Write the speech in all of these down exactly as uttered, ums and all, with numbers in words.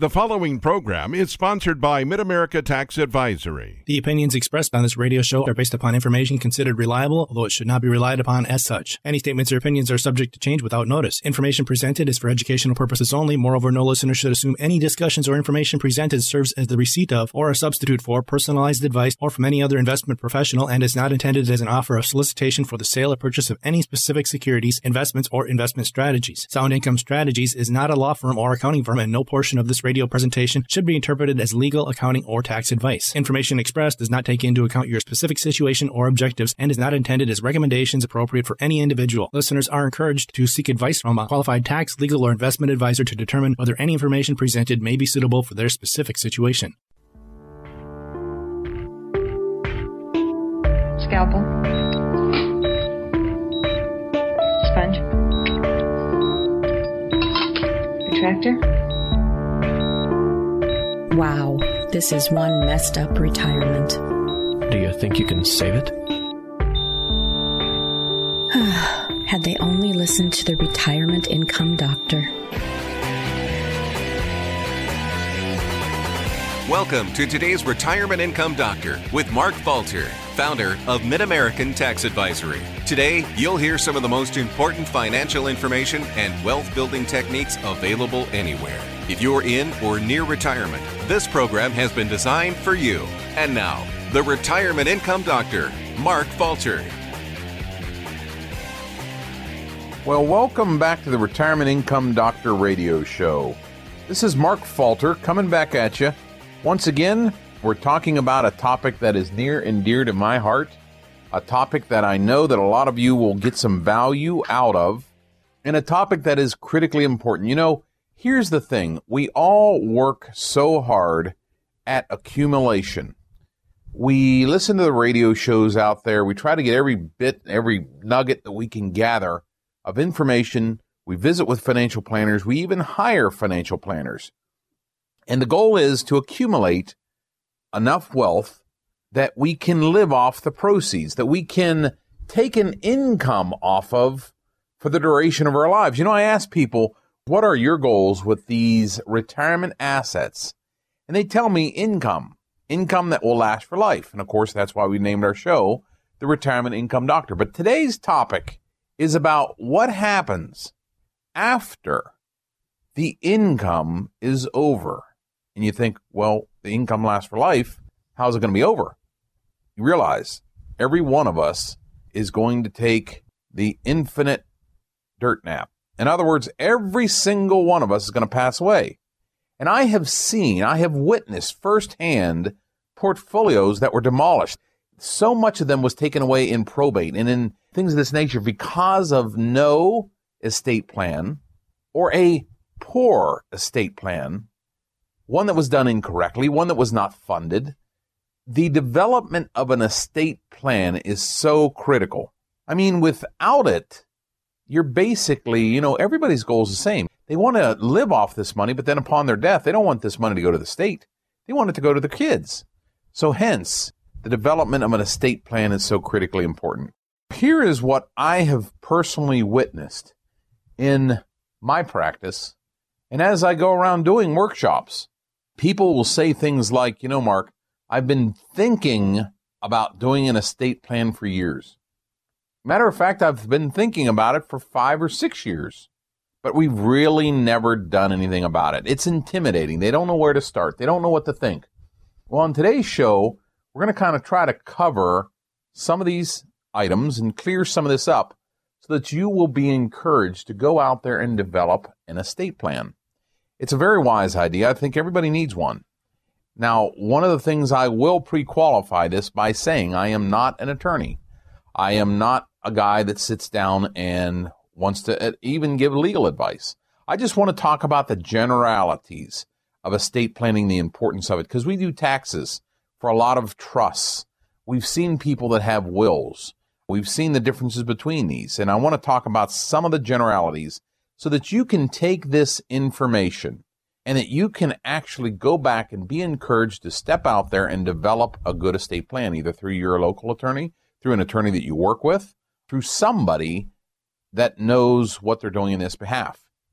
The following program is sponsored by Mid-America Tax Advisory. The opinions expressed on this radio show are based upon information considered reliable, although it should not be relied upon as such. Any statements or opinions are subject to change without notice. Information presented is for educational purposes only. Moreover, no listener should assume any discussions or information presented serves as the receipt of or a substitute for personalized advice or from any other investment professional and is not intended as an offer of solicitation for the sale or purchase of any specific securities, investments, or investment strategies. Sound Income Strategies is not a law firm or accounting firm, and no portion of this radio presentation should be interpreted as legal, accounting, or tax advice. Information expressed does not take into account your specific situation or objectives and is not intended as recommendations appropriate for any individual. Listeners are encouraged to seek advice from a qualified tax, legal, or investment advisor to determine whether any information presented may be suitable for their specific situation. Scalpel. Sponge. Retractor. Wow, this is one messed up retirement. Do you think you can save it? Had they only listened to the retirement income doctor. Welcome to today's Retirement Income Doctor with Mark Falter, founder of Mid-American Tax Advisory. Today, you'll hear some of the most important financial information and wealth-building techniques available anywhere. If you're in or near retirement, this program has been designed for you. And now, the Retirement Income Doctor, Mark Falter. Well, welcome back to the Retirement Income Doctor radio show. This is Mark Falter coming back at you. Once again, we're talking about a topic that is near and dear to my heart, a topic that I know that a lot of you will get some value out of, and a topic that is critically important. You know, here's the thing. We all work so hard at accumulation. We listen to the radio shows out there. We try to get every bit, every nugget that we can gather of information. We visit with financial planners. We even hire financial planners. And the goal is to accumulate enough wealth that we can live off the proceeds, that we can take an income off of for the duration of our lives. You know, I ask people, what are your goals with these retirement assets? And they tell me income, income that will last for life. And of course, that's why we named our show the Retirement Income Doctor. But today's topic is about what happens after the income is over. And you think, well, the income lasts for life. How's it going to be over? You realize every one of us is going to take the infinite dirt nap. In other words, every single one of us is going to pass away. And I have seen, I have witnessed firsthand portfolios that were demolished. So much of them was taken away in probate and in things of this nature because of no estate plan or a poor estate plan, one that was done incorrectly, one that was not funded. The development of an estate plan is so critical. I mean, without it, you're basically, you know, everybody's goal is the same. They want to live off this money, but then upon their death, they don't want this money to go to the state. They want it to go to the kids. So hence, the development of an estate plan is so critically important. Here is what I have personally witnessed in my practice. And as I go around doing workshops, people will say things like, you know, Mark, I've been thinking about doing an estate plan for years. Matter of fact, I've been thinking about it for five or six years, but we've really never done anything about it. It's intimidating. They don't know where to start. They don't know what to think. Well, on today's show, we're going to kind of try to cover some of these items and clear some of this up so that you will be encouraged to go out there and develop an estate plan. It's a very wise idea. I think everybody needs one. Now, one of the things I will pre-qualify this by saying I am not an attorney. I am not a guy that sits down and wants to even give legal advice. I just want to talk about the generalities of estate planning, the importance of it, because we do taxes for a lot of trusts. We've seen people that have wills. We've seen the differences between these, and I want to talk about some of the generalities so that you can take this information and that you can actually go back and be encouraged to step out there and develop a good estate plan, either through your local attorney, through an attorney that you work with, through somebody that knows what they're doing in this behalf.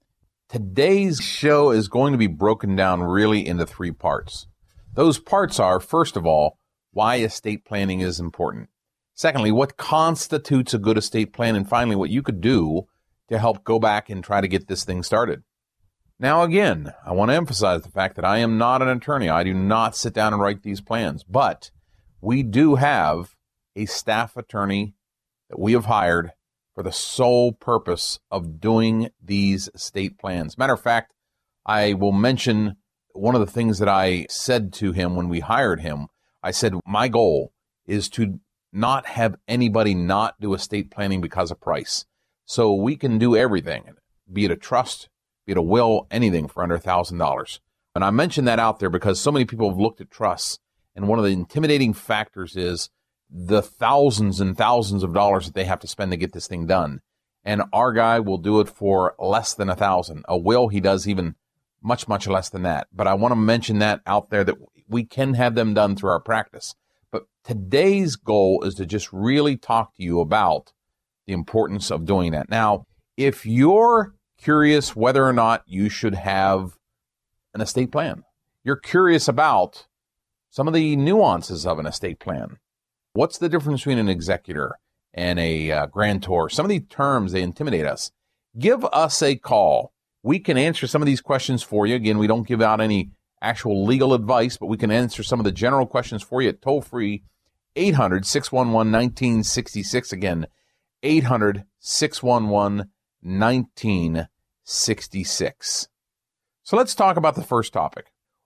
Today's show is going to be broken down really into three parts. Those parts are, first of all, why estate planning is important. Secondly, what constitutes a good estate plan? And finally, what you could do to help go back and try to get this thing started. Now, again, I want to emphasize the fact that I am not an attorney. I do not sit down and write these plans, but we do have a staff attorney that we have hired for the sole purpose of doing these estate plans. Matter of fact, I will mention one of the things that I said to him when we hired him. I said, my goal is to not have anybody not do estate planning because of price. So we can do everything, be it a trust, be it a will, anything for under one thousand dollars. And I mentioned that out there because so many people have looked at trusts, and one of the intimidating factors is the thousands and thousands of dollars that they have to spend to get this thing done. And our guy will do it for less than a thousand. A will, he does even much, much less than that. But I want to mention that out there that we can have them done through our practice. But today's goal is to just really talk to you about the importance of doing that. Now, if you're curious whether or not you should have an estate plan, you're curious about some of the nuances of an estate plan. What's the difference between an executor and a uh, grantor? Some of these terms, they intimidate us. Give us a call. We can answer some of these questions for you. Again, we don't give out any actual legal advice, but we can answer some of the general questions for you at toll-free eight hundred, six one one, one nine six six. Again, eight hundred, six one one, one nine six six. So let's talk about the first topic.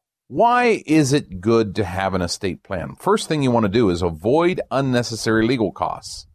Why is it good to have an estate plan? First thing you want to do is avoid unnecessary legal costs.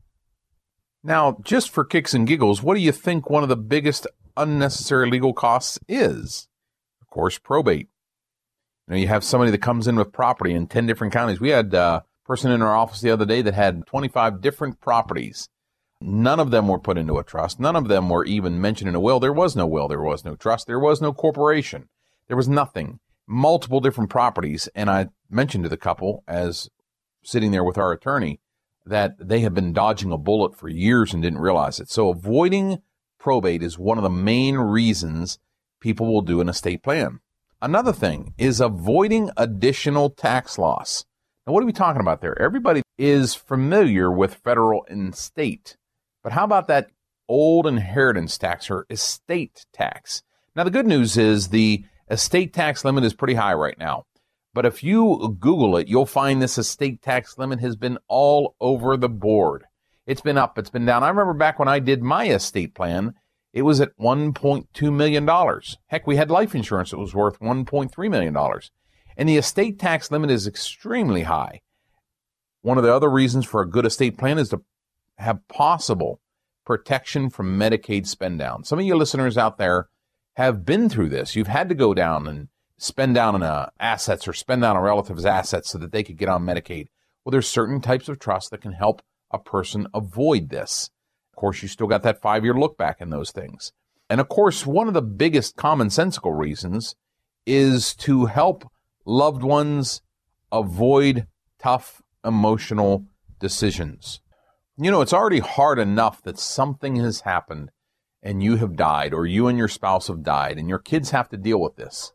Now, just for kicks and giggles, what do you think one of the biggest unnecessary legal costs is? Of course, probate. You know, you have somebody that comes in with property in ten different counties. We had a person in our office the other day that had twenty-five different properties. None of them were put into a trust. None of them were even mentioned in a will. There was no will. There was no trust. There was no corporation. There was nothing. Multiple different properties. And I mentioned to the couple, as sitting there with our attorney, that they had been dodging a bullet for years and didn't realize it. So avoiding probate is one of the main reasons people will do an estate plan. Another thing is avoiding additional tax loss. Now, what are we talking about there? Everybody is familiar with federal and state. But how about that old inheritance tax or estate tax? Now, the good news is the estate tax limit is pretty high right now. But if you Google it, you'll find this estate tax limit has been all over the board. It's been up, it's been down. I remember back when I did my estate plan, it was at one point two million dollars. Heck, we had life insurance that was worth one point three million dollars. And the estate tax limit is extremely high. One of the other reasons for a good estate plan is to have possible protection from Medicaid spend down. Some of you listeners out there have been through this. You've had to go down and spend down on uh, assets or spend down on relatives' assets so that they could get on Medicaid. Well, there's certain types of trust that can help a person avoid this. Of course, you still got that five-year look back in those things. And of course, one of the biggest commonsensical reasons is to help loved ones avoid tough emotional decisions. You know, it's already hard enough that something has happened and you have died, or you and your spouse have died, and your kids have to deal with this.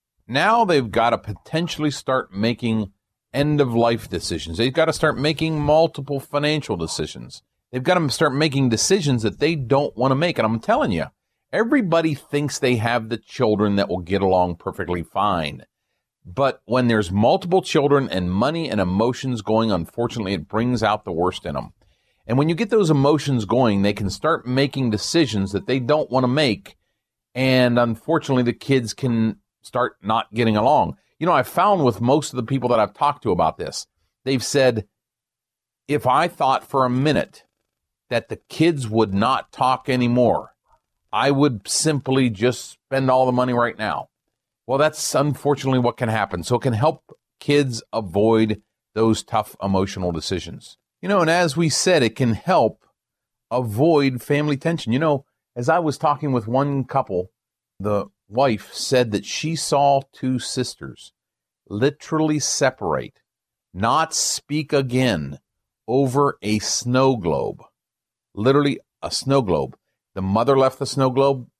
Now they've got to potentially start making end-of-life decisions. They've got to start making multiple financial decisions. They've got to start making decisions that they don't want to make. And I'm telling you, everybody thinks they have the children that will get along perfectly fine. But when there's multiple children and money and emotions going, unfortunately, it brings out the worst in them. And when you get those emotions going, they can start making decisions that they don't want to make. And unfortunately, the kids can start not getting along. You know, I've found with most of the people that I've talked to about this, they've said, if I thought for a minute that the kids would not talk anymore, I would simply just spend all the money right now. Well, that's unfortunately what can happen. So it can help kids avoid those tough emotional decisions. You know, and as we said, it can help avoid family tension. You know, as I was talking with one couple, the wife said that she saw two sisters literally separate, not speak again, over a snow globe. Literally a snow globe. The mother left the snow globe.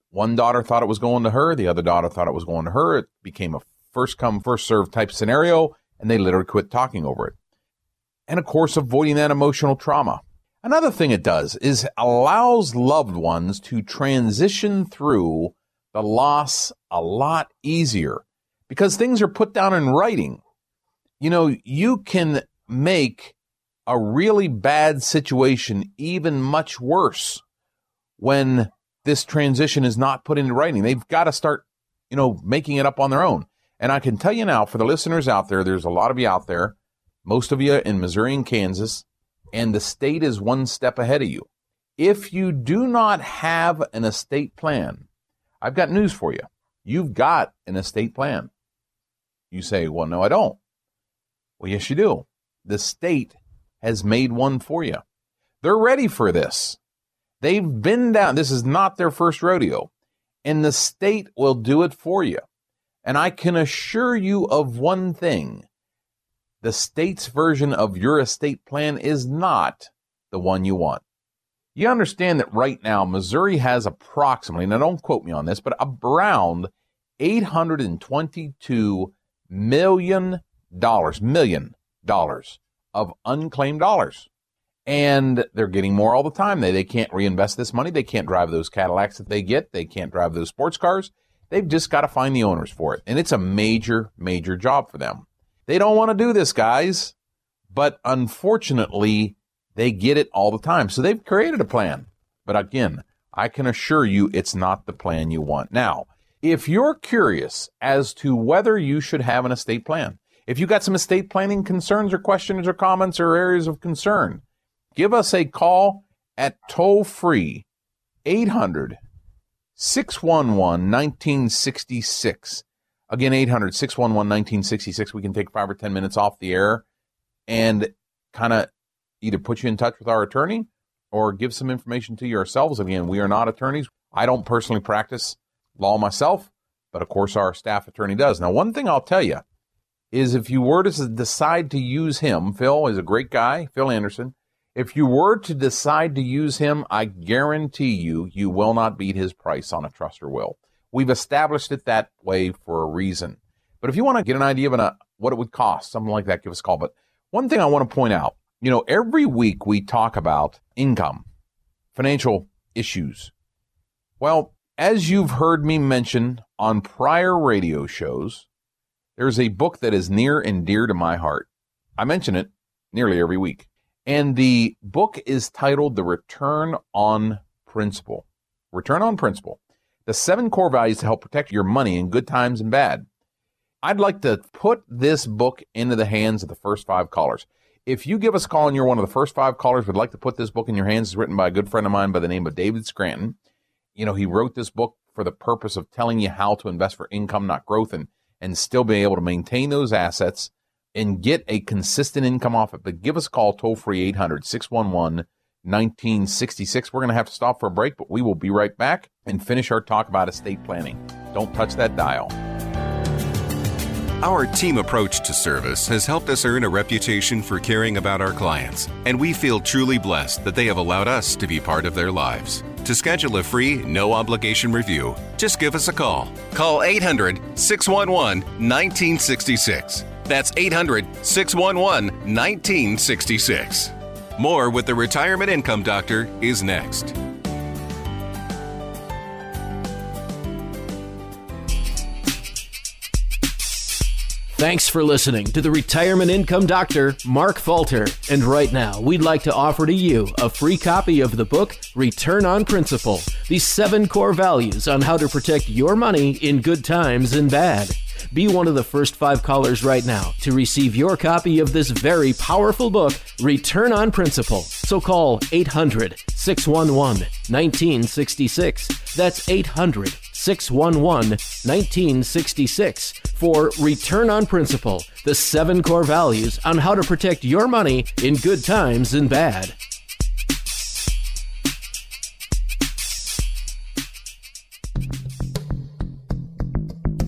One daughter thought it was going to her. The other daughter thought it was going to her. It became a first come, first served type scenario, and they literally quit talking over it. And, of course, avoiding that emotional trauma. Another thing it does is allows loved ones to transition through the loss a lot easier because things are put down in writing. You know, you can make a really bad situation even much worse when this transition is not put into writing. They've got to start, you know, making it up on their own. And I can tell you now, for the listeners out there, there's a lot of you out there, most of you in Missouri and Kansas, and the state is one step ahead of you. If you do not have an estate plan, I've got news for you. You've got an estate plan. You say, well, no, I don't. Well, yes, you do. The state has made one for you. They're ready for this. They've been down. This is not their first rodeo. And the state will do it for you. And I can assure you of one thing. The state's version of your estate plan is not the one you want. You understand that right now, Missouri has approximately, now don't quote me on this, but around eight hundred twenty-two million dollars, million dollars of unclaimed dollars. And they're getting more all the time. They, they can't reinvest this money. They can't drive those Cadillacs that they get. They can't drive those sports cars. They've just got to find the owners for it. And it's a major, major job for them. They don't want to do this, guys. But unfortunately, they get it all the time. So they've created a plan. But again, I can assure you it's not the plan you want. Now, if you're curious as to whether you should have an estate plan, if you got some estate planning concerns or questions or comments or areas of concern, give us a call at toll-free eight hundred, six one one, one nine six six. Again, eight hundred, six one one, one nine six six. We can take five or ten minutes off the air and kind of either put you in touch with our attorney or give some information to you ourselves. Again, we are not attorneys. I don't personally practice law myself, but of course our staff attorney does. Now, one thing I'll tell you is if you were to decide to use him, Phil is a great guy, Phil Anderson. If you were to decide to use him, I guarantee you, you will not beat his price on a trust or will. We've established it that way for a reason. But if you want to get an idea of an, uh, what it would cost, something like that, give us a call. But one thing I want to point out, you know, every week we talk about income, financial issues. Well, as you've heard me mention on prior radio shows, there's a book that is near and dear to my heart. I mention it nearly every week. And the book is titled The Return on Principle. Return on Principle. The seven core values to help protect your money in good times and bad. I'd like to put this book into the hands of the first five callers. If you give us a call and you're one of the first five callers, would like to put this book in your hands. It's written by a good friend of mine by the name of David Scranton. You know, he wrote this book for the purpose of telling you how to invest for income, not growth, and, and still be able to maintain those assets and get a consistent income off it. But give us a call, toll-free, eight hundred, six one one, one nine six six. We're going to have to stop for a break, but we will be right back and finish our talk about estate planning. Don't touch that dial. Our team approach to service has helped us earn a reputation for caring about our clients, and we feel truly blessed that they have allowed us to be part of their lives. To schedule a free, no-obligation review, just give us a call. Call eight hundred, six one one, one nine six six. That's eight hundred, six one one, one nine six six. More with the Retirement Income Doctor is next. Thanks for listening to the Retirement Income Doctor, Mark Falter. And right now, we'd like to offer to you a free copy of the book, Return on Principle, the seven core values on how to protect your money in good times and bad. Be one of the first five callers right now to receive your copy of this very powerful book, Return on Principle. So call eight hundred, six one one, one nine six six. That's eight hundred, six one one, one nine six six for Return on Principle, the seven core values on how to protect your money in good times and bad.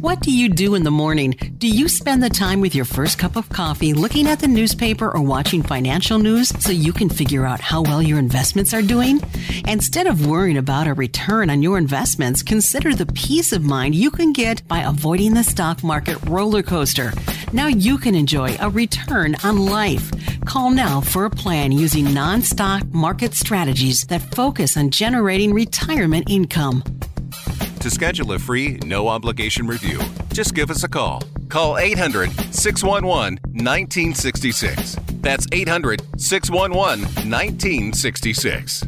What do you do in the morning? Do you spend the time with your first cup of coffee looking at the newspaper or watching financial news so you can figure out how well your investments are doing? Instead of worrying about a return on your investments, consider the peace of mind you can get by avoiding the stock market roller coaster. Now you can enjoy a return on life. Call now for a plan using non-stock market strategies that focus on generating retirement income. To schedule a free, no-obligation review, just give us a call. Call eight hundred, six one one, one nine six six. That's eight hundred, six one one, one nine six six.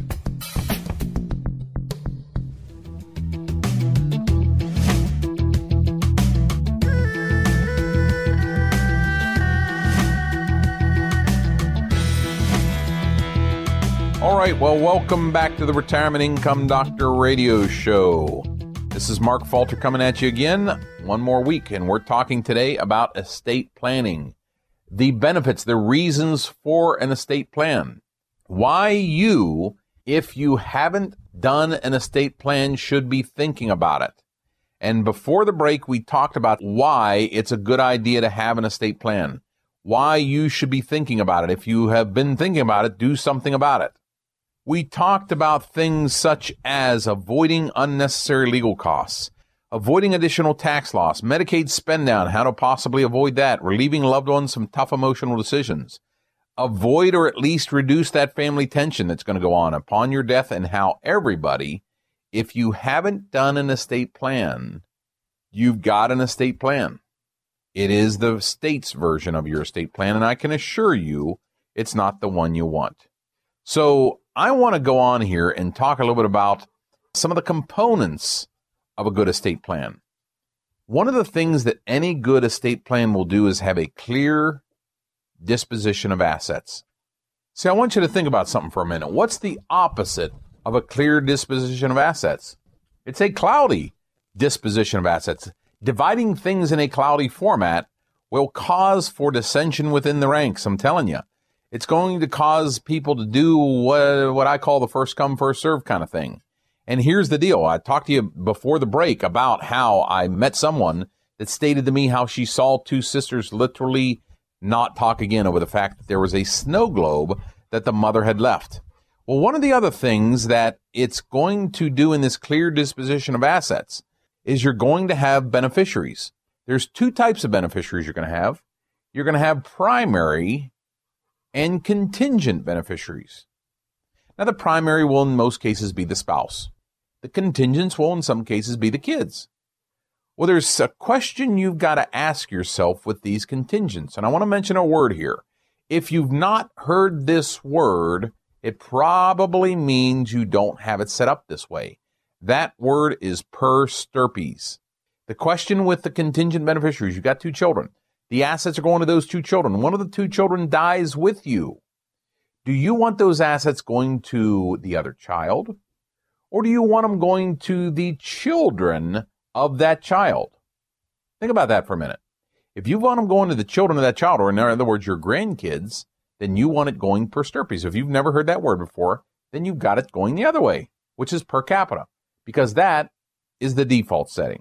All right, well, welcome back to the Retirement Income Doctor Radio Show. This is Mark Falter coming at you again, one more week, and we're talking today about estate planning. The benefits, the reasons for an estate plan. Why you, if you haven't done an estate plan, should be thinking about it. And before the break, we talked about why it's a good idea to have an estate plan. Why you should be thinking about it. If you have been thinking about it, do something about it. We talked about things such as avoiding unnecessary legal costs, avoiding additional tax loss, Medicaid spend down, how to possibly avoid that, relieving loved ones from tough emotional decisions, avoid or at least reduce that family tension that's going to go on upon your death, and how everybody, if you haven't done an estate plan, you've got an estate plan. It is the state's version of your estate plan, and I can assure you it's not the one you want. So I want to go on here and talk a little bit about some of the components of a good estate plan. One of the things that any good estate plan will do is have a clear disposition of assets. See, I want you to think about something for a minute. What's the opposite of a clear disposition of assets? It's a cloudy disposition of assets. Dividing things in a cloudy format will cause for dissension within the ranks, I'm telling you. It's going to cause people to do what, what I call the first come, first serve kind of thing. And here's the deal. I talked to you before the break about how I met someone that stated to me how she saw two sisters literally not talk again over the fact that there was a snow globe that the mother had left. Well, one of the other things that it's going to do in this clear disposition of assets is you're going to have beneficiaries. There's two types of beneficiaries you're going to have. You're going to have primary and contingent beneficiaries. Now, the primary will in most cases be the spouse. The contingents will in some cases be the kids. Well, there's a question you've got to ask yourself with these contingents, and I want to mention a word here. If you've not heard this word, it probably means you don't have it set up this way. That word is per stirpes. The question with the contingent beneficiaries, you've got two children. The assets are going to those two children. One of the two children dies with you. Do you want those assets going to the other child? Or do you want them going to the children of that child? Think about that for a minute. If you want them going to the children of that child, or in other words, your grandkids, then you want it going per stirpes. If you've never heard that word before, then you've got it going the other way, which is per capita, because that is the default setting.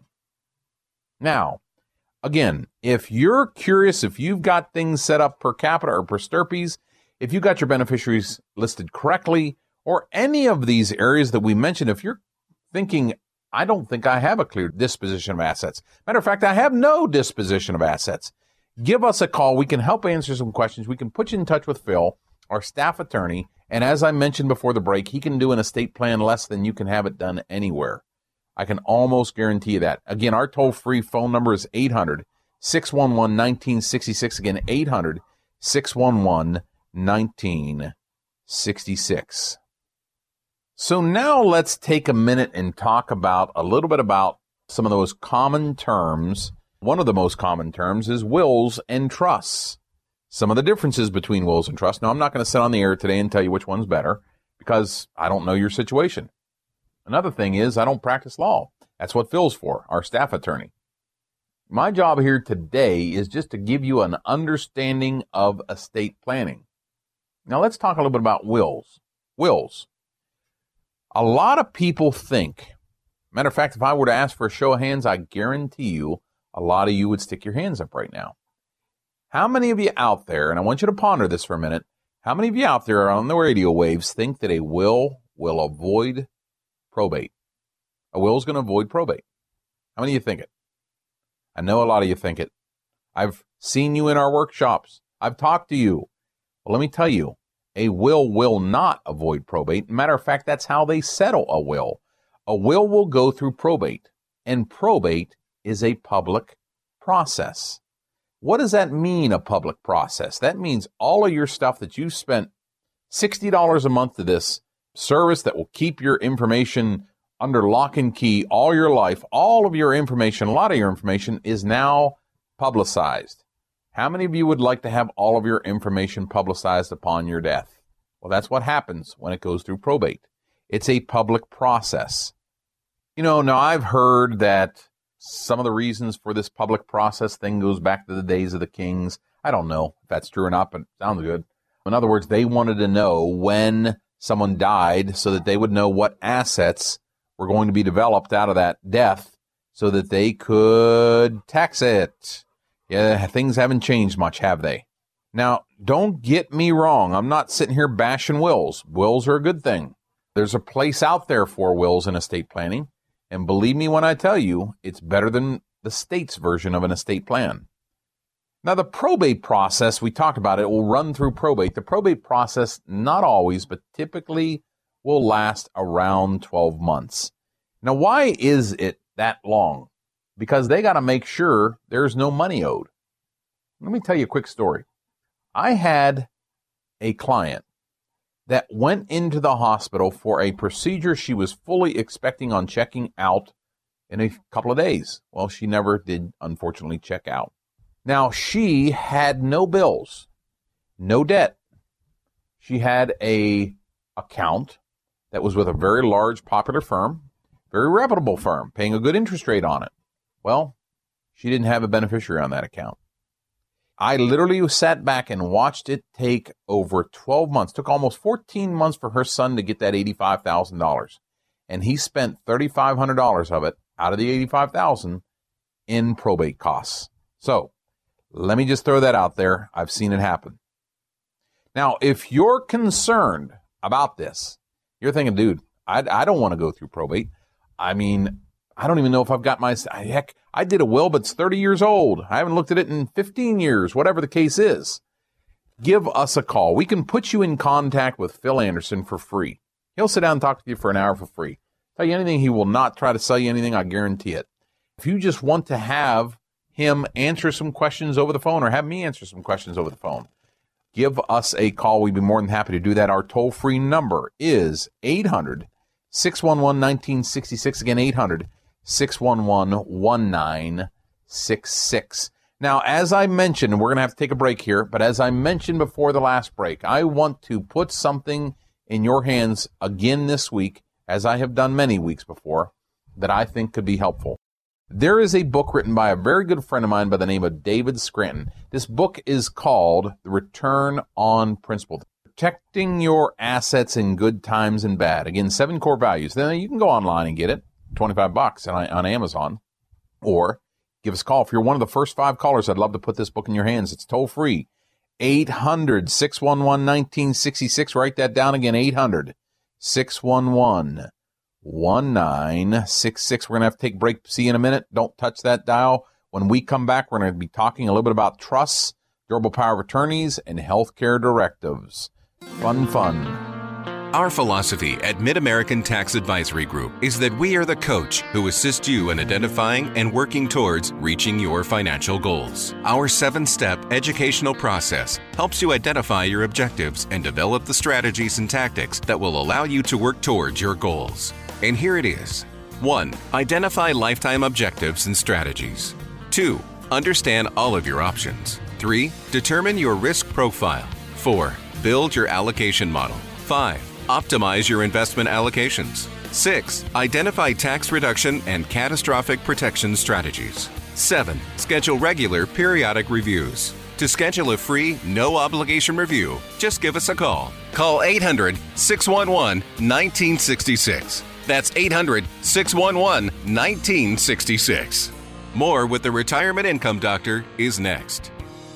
Now, again, if you're curious, if you've got things set up per capita or per stirpes, if you got your beneficiaries listed correctly, or any of these areas that we mentioned, if you're thinking, I don't think I have a clear disposition of assets. Matter of fact, I have no disposition of assets. Give us a call. We can help answer some questions. We can put you in touch with Phil, our staff attorney. And as I mentioned before the break, he can do an estate plan less than you can have it done anywhere. I can almost guarantee you that. Again, our toll-free phone number is eight hundred, six one one, one nine six six. Again, eight hundred, six one one, one nine six six. So now let's take a minute and talk about a little bit about some of those common terms. One of the most common terms is wills and trusts. Some of the differences between wills and trusts. Now, I'm not going to sit on the air today and tell you which one's better because I don't know your situation. Another thing is I don't practice law. That's what Phil's for, our staff attorney. My job here today is just to give you an understanding of estate planning. Now, let's talk a little bit about wills. Wills. A lot of people think, matter of fact, if I were to ask for a show of hands, I guarantee you a lot of you would stick your hands up right now. How many of you out there, and I want you to ponder this for a minute, how many of you out there on the radio waves think that a will will avoid probate? A will is going to avoid probate. How many of you think it? I know a lot of you think it. I've seen you in our workshops. I've talked to you. Well, let me tell you, a will will not avoid probate. Matter of fact, that's how they settle a will. A will will go through probate, and probate is a public process. What does that mean, a public process? That means all of your stuff that you spent sixty dollars a month to this service that will keep your information under lock and key all your life, all of your information, a lot of your information is now publicized. How many of you would like to have all of your information publicized upon your death? Well, that's what happens when it goes through probate. It's a public process. You know, now I've heard that some of the reasons for this public process thing goes back to the days of the kings. I don't know if that's true or not, but it sounds good. In other words, they wanted to know when someone died so that they would know what assets were going to be developed out of that death so that they could tax it. Yeah, things haven't changed much, have they? Now, don't get me wrong. I'm not sitting here bashing wills. Wills are a good thing. There's a place out there for wills in estate planning. And believe me when I tell you, it's better than the state's version of an estate plan. Now, the probate process, we talked about it, will run through probate. The probate process, not always, but typically will last around twelve months. Now, why is it that long? Because they got to make sure there's no money owed. Let me tell you a quick story. I had a client that went into the hospital for a procedure she was fully expecting on checking out in a couple of days. Well, she never did, unfortunately, check out. Now, she had no bills, no debt. She had a account that was with a very large, popular firm, very reputable firm, paying a good interest rate on it. Well, she didn't have a beneficiary on that account. I literally sat back and watched it take over twelve months. It took almost fourteen months for her son to get that eighty-five thousand dollars. And he spent three thousand five hundred dollars of it out of the eighty-five thousand dollars in probate costs. So let me just throw that out there. I've seen it happen. Now, if you're concerned about this, you're thinking, dude, I, I don't want to go through probate. I mean, I don't even know if I've got my, heck, I did a will, but it's thirty years old. I haven't looked at it in fifteen years, whatever the case is. Give us a call. We can put you in contact with Phil Anderson for free. He'll sit down and talk to you for an hour for free. Tell you anything. He will not try to sell you anything. I guarantee it. If you just want to have him answer some questions over the phone or have me answer some questions over the phone, give us a call. We'd be more than happy to do that. Our toll-free number is eight hundred, six one one, one nine six six. Again, eight hundred, six one one, one nine six six. Now, as I mentioned, we're going to have to take a break here, but as I mentioned before the last break, I want to put something in your hands again this week, as I have done many weeks before, that I think could be helpful. There is a book written by a very good friend of mine by the name of David Scranton. This book is called The Return on Principle. Protecting Your Assets in Good Times and Bad. Again, seven core values. Then you can go online and get it, twenty-five bucks on, on Amazon, or give us a call. If you're one of the first five callers, I'd love to put this book in your hands. It's toll free. eight hundred, six one one, one nine six six. Write that down again, eight hundred, six one one, one nine six six. We're going to have to take a break. See you in a minute. Don't touch that dial. When we come back, we're going to be talking a little bit about trusts, durable power of attorneys, and healthcare directives. Fun, fun. Our philosophy at Mid-American Tax Advisory Group is that we are the coach who assists you in identifying and working towards reaching your financial goals. Our seven-step educational process helps you identify your objectives and develop the strategies and tactics that will allow you to work towards your goals. And here it is. one. Identify lifetime objectives and strategies. two. Understand all of your options. three. Determine your risk profile. four. Build your allocation model. five. Optimize your investment allocations. six. Identify tax reduction and catastrophic protection strategies. seven. Schedule regular periodic reviews. To schedule a free, no-obligation review, just give us a call. Call eight hundred, six one one, one nine six six. That's eight hundred, six one one, one nine six six. More with the Retirement Income Doctor is next.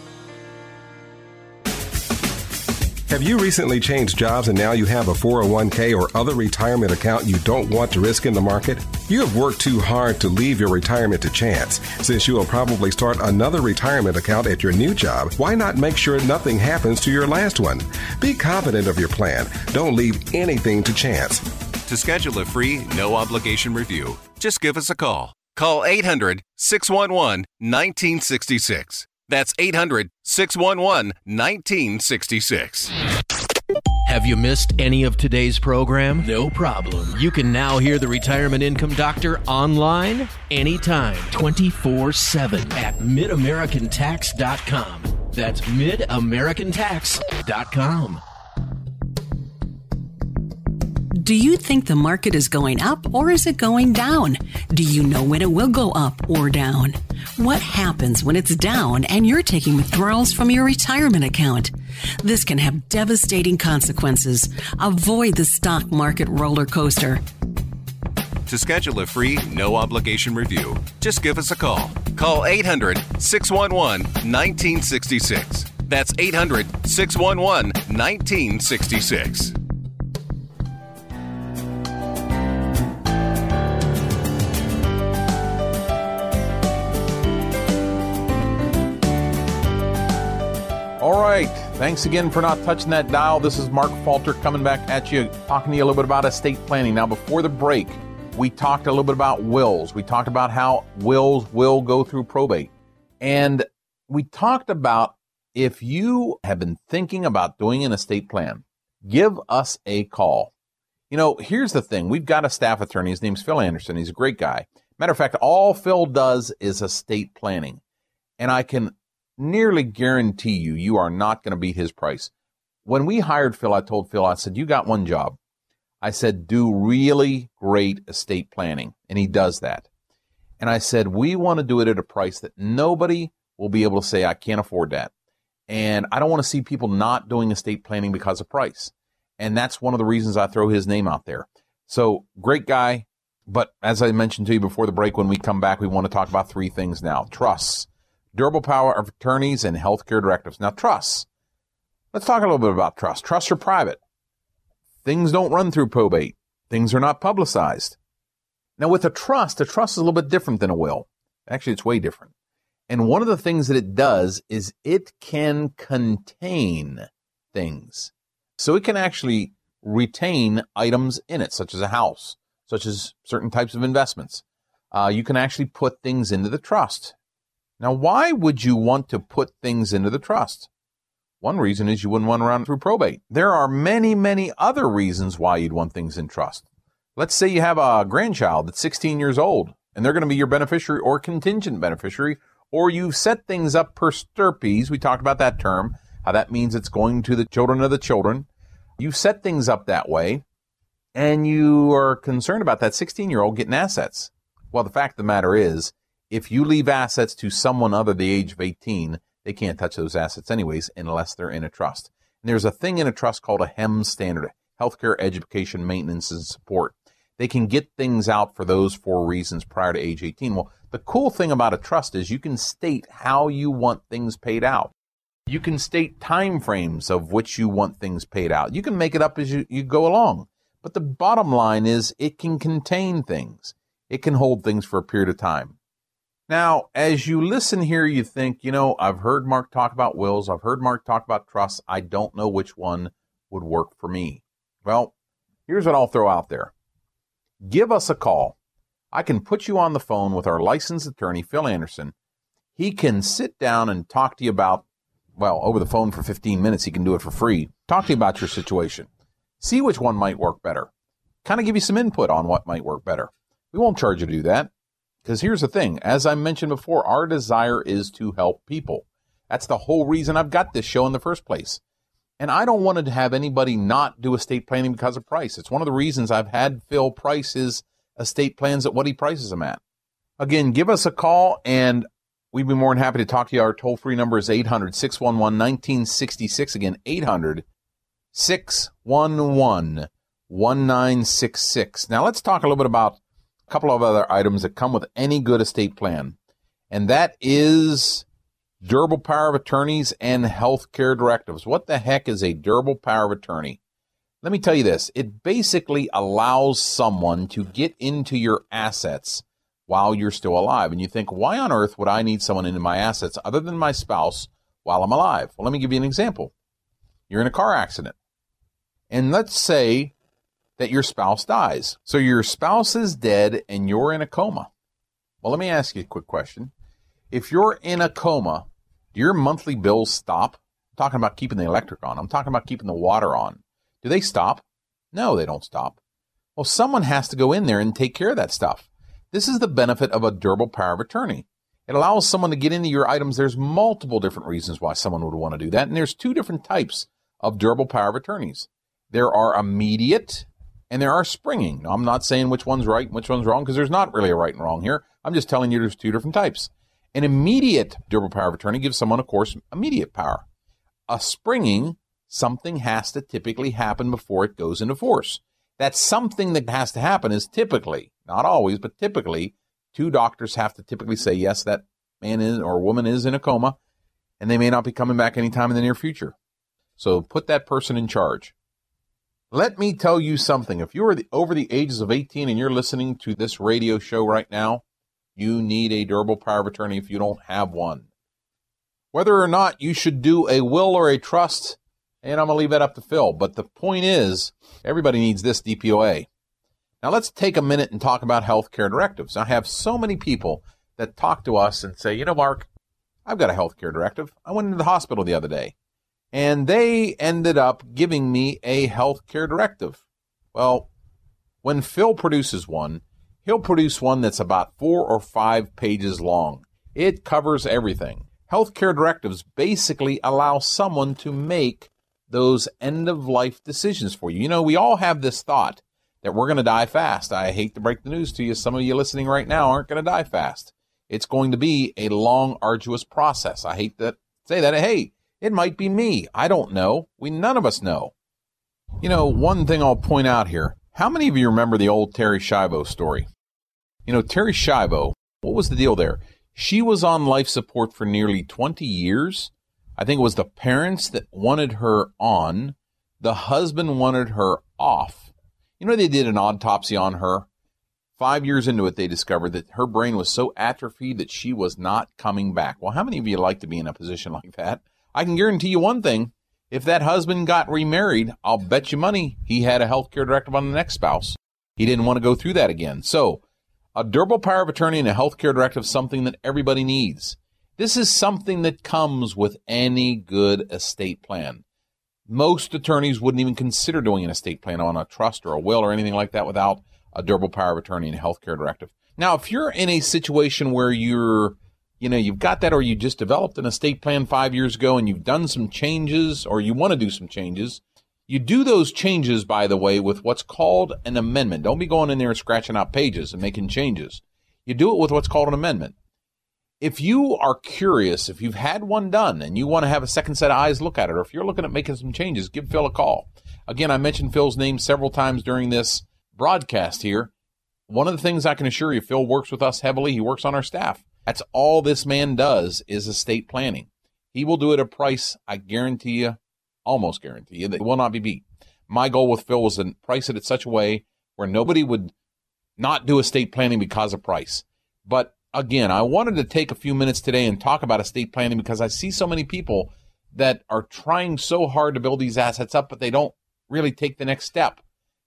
Have you recently changed jobs and now you have a four oh one k or other retirement account you don't want to risk in the market? You have worked too hard to leave your retirement to chance. Since you will probably start another retirement account at your new job, why not make sure nothing happens to your last one? Be confident of your plan. Don't leave anything to chance. To schedule a free, no-obligation review, just give us a call. Call eight hundred, six one one, one nine six six. That's eight hundred, six one one, one nine six six. Have you missed any of today's program? No problem. You can now hear the Retirement Income Doctor online anytime, twenty-four seven at mid american tax dot com. That's mid american tax dot com. Do you think the market is going up or is it going down? Do you know when it will go up or down? What happens when it's down and you're taking withdrawals from your retirement account? This can have devastating consequences. Avoid the stock market roller coaster. To schedule a free, no-obligation review, just give us a call. Call eight hundred, six one one, one nine six six. That's eight hundred, six one one, one nine six six. All right. Thanks again for not touching that dial. This is Mark Falter coming back at you, talking to you a little bit about estate planning. Now, before the break, we talked a little bit about wills. We talked about how wills will go through probate. And we talked about if you have been thinking about doing an estate plan, give us a call. You know, here's the thing. We've got a staff attorney. His name's Phil Anderson. He's a great guy. Matter of fact, all Phil does is estate planning. And I can nearly guarantee you, you are not going to beat his price. When we hired Phil, I told Phil, I said, you got one job. I said, do really great estate planning. And he does that. And I said, we want to do it at a price that nobody will be able to say, I can't afford that. And I don't want to see people not doing estate planning because of price. And that's one of the reasons I throw his name out there. So great guy. But as I mentioned to you before the break, when we come back, we want to talk about three things now. Trusts, durable power of attorneys, and healthcare directives. Now, trusts. Let's talk a little bit about trusts. Trusts are private. Things don't run through probate. Things are not publicized. Now, with a trust, a trust is a little bit different than a will. Actually, it's way different. And one of the things that it does is it can contain things. So it can actually retain items in it, such as a house, such as certain types of investments. Uh, you can actually put things into the trust. Now, why would you want to put things into the trust? One reason is you wouldn't want to run through probate. There are many, many other reasons why you'd want things in trust. Let's say you have a grandchild that's sixteen years old, and they're going to be your beneficiary or contingent beneficiary, or you've set things up per stirpes. We talked about that term, how that means it's going to the children of the children. You set things up that way, and you are concerned about that sixteen-year-old getting assets. Well, the fact of the matter is, if you leave assets to someone other the age of eighteen, they can't touch those assets anyways unless they're in a trust. And there's a thing in a trust called a H E M S standard, Healthcare, Education, Maintenance, and Support. They can get things out for those four reasons prior to age eighteen. Well, the cool thing about a trust is you can state how you want things paid out. You can state time frames of which you want things paid out. You can make it up as you, you go along. But the bottom line is it can contain things. It can hold things for a period of time. Now, as you listen here, you think, you know, I've heard Mark talk about wills. I've heard Mark talk about trusts. I don't know which one would work for me. Well, here's what I'll throw out there. Give us a call. I can put you on the phone with our licensed attorney, Phil Anderson. He can sit down and talk to you about, well, over the phone for fifteen minutes. He can do it for free. Talk to you about your situation. See which one might work better. Kind of give you some input on what might work better. We won't charge you to do that. Because here's the thing, as I mentioned before, our desire is to help people. That's the whole reason I've got this show in the first place. And I don't want to have anybody not do estate planning because of price. It's one of the reasons I've had Phil price his estate plans at what he prices them at. Again, give us a call, and we'd be more than happy to talk to you. Our toll-free number is eight hundred, six one one, one nine six six. Again, eight hundred, six one one, one nine six six. Now, let's talk a little bit about a couple of other items that come with any good estate plan. and that is durable power of attorneys and healthcare directives. What the heck is a durable power of attorney? Let me tell you this. It basically allows someone to get into your assets while you're still alive. And you think, why on earth would I need someone into my assets other than my spouse while I'm alive? Well, let me give you an example. You're in a car accident. And let's say that your spouse dies. So your spouse is dead and you're in a coma. Well, let me ask you a quick question. If you're in a coma, do your monthly bills stop? I'm talking about keeping the electric on. I'm talking about keeping the water on. Do they stop? No, they don't stop. Well, someone has to go in there and take care of that stuff. This is the benefit of a durable power of attorney. It allows someone to get into your items. There's multiple different reasons why someone would want to do that. And there's two different types of durable power of attorneys. There are immediate and there are springing. Now, I'm not saying which one's right and which one's wrong because there's not really a right and wrong here. I'm just telling you there's two different types. An immediate durable power of attorney gives someone, of course, immediate power. A springing, something has to typically happen before it goes into force. That something that has to happen is typically, not always, but typically, two doctors have to typically say, yes, that man is or woman is in a coma, and they may not be coming back anytime in the near future. So put that person in charge. Let me tell you something. If you're over the ages of eighteen and you're listening to this radio show right now, you need a durable power of attorney if you don't have one. Whether or not you should do a will or a trust, and I'm going to leave that up to Phil. But the point is, everybody needs this D P O A. Now let's take a minute and talk about healthcare directives. I have so many people that talk to us and say, you know, Mark, I've got a healthcare directive. I went into the hospital the other day, and they ended up giving me a healthcare directive. Well, when Phil produces one, he'll produce one that's about four or five pages long. It covers everything. Healthcare directives basically allow someone to make those end-of-life decisions for you. You know, we all have this thought that we're going to die fast. I hate to break the news to you. Some of you listening right now aren't going to die fast. It's going to be a long, arduous process. I hate to say that. Hey, it might be me. I don't know. We none of us know. You know, one thing I'll point out here. How many of you remember the old Terri Schiavo story? You know, Terri Schiavo, what was the deal there? She was on life support for nearly twenty years. I think it was the parents that wanted her on. The husband wanted her off. You know, they did an autopsy on her. Five years into it, they discovered that her brain was so atrophied that she was not coming back. Well, how many of you like to be in a position like that? I can guarantee you one thing. If that husband got remarried, I'll bet you money he had a healthcare directive on the next spouse. He didn't want to go through that again. So a durable power of attorney and a healthcare directive is something that everybody needs. This is something that comes with any good estate plan. Most attorneys wouldn't even consider doing an estate plan on a trust or a will or anything like that without a durable power of attorney and a healthcare directive. Now, if you're in a situation where you're, you know, you've got that or you just developed an estate plan five years ago and you've done some changes or you want to do some changes, you do those changes, by the way, with what's called an amendment. Don't be going in there and scratching out pages and making changes. You do it with what's called an amendment. If you are curious, if you've had one done and you want to have a second set of eyes look at it, or if you're looking at making some changes, give Phil a call. Again, I mentioned Phil's name several times during this broadcast here. One of the things I can assure you, Phil works with us heavily. He works on our staff. That's all this man does is estate planning. He will do it at a price, I guarantee you, almost guarantee you, that it will not be beat. My goal with Phil was to price it in such a way where nobody would not do estate planning because of price. But again, I wanted to take a few minutes today and talk about estate planning because I see so many people that are trying so hard to build these assets up, but they don't really take the next step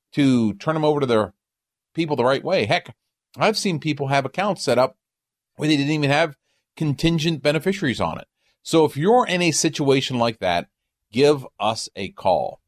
to turn them over to their people the right way. Heck, I've seen people have accounts set up where they didn't even have contingent beneficiaries on it. So if you're in a situation like that, give us a call.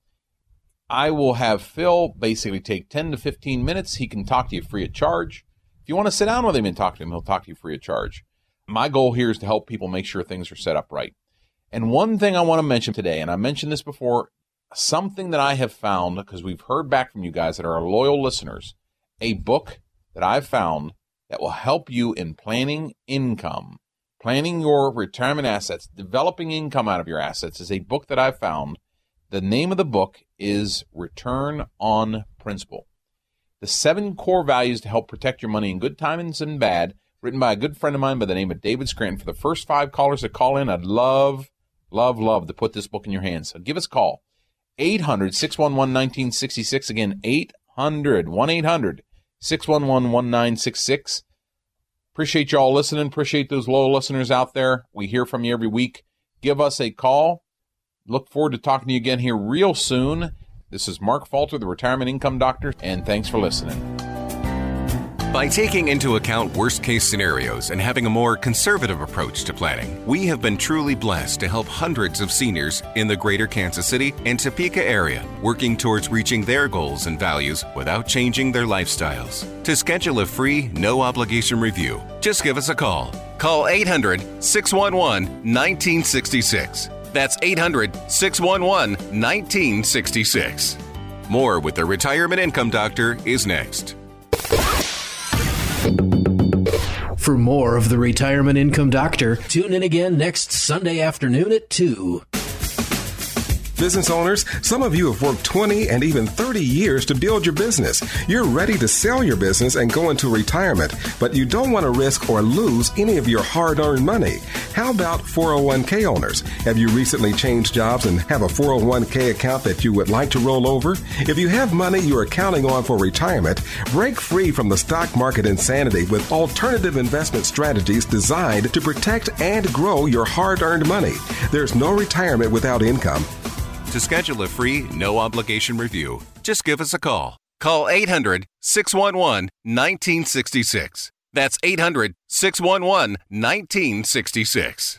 I will have Phil basically take ten to fifteen minutes. He can talk to you free of charge. If you want to sit down with him and talk to him, he'll talk to you free of charge. My goal here is to help people make sure things are set up right. And one thing I want to mention today, and I mentioned this before, something that I have found, because we've heard back from you guys that are our loyal listeners, a book that I've found that will help you in planning income, planning your retirement assets, developing income out of your assets is a book that I've found. The name of the book is Return on Principle. The seven core values to help protect your money in good times and bad written by a good friend of mine by the name of David Scranton. For the first five callers that call in, I'd love, love, love to put this book in your hands. So give us a call. eight hundred, six one one, one nine six six. Again, eight hundred, one eight hundred, six one one, one nine six six. Appreciate you all listening. Appreciate those loyal listeners out there. We hear from you every week. Give us a call. Look forward to talking to you again here real soon. This is Mark Falter, the Retirement Income Doctor, and thanks for listening. By taking into account worst-case scenarios and having a more conservative approach to planning, we have been truly blessed to help hundreds of seniors in the greater Kansas City and Topeka area working towards reaching their goals and values without changing their lifestyles. To schedule a free, no-obligation review, just give us a call. Call eight hundred, six one one, one nine six six. That's eight hundred, six one one, one nine six six. More with the Retirement Income Doctor is next. For more of the Retirement Income Doctor, tune in again next Sunday afternoon at two. Business owners, some of you have worked twenty and even thirty years to build your business. You're ready to sell your business and go into retirement, but you don't want to risk or lose any of your hard-earned money. How about four oh one k owners? Have you recently changed jobs and have a four oh one k account that you would like to roll over? If you have money you are counting on for retirement, break free from the stock market insanity with alternative investment strategies designed to protect and grow your hard-earned money. There's no retirement without income. To schedule a free, no-obligation review, just give us a call. Call eight hundred, six one one, one nine six six. That's eight hundred, six one one, one nine six six.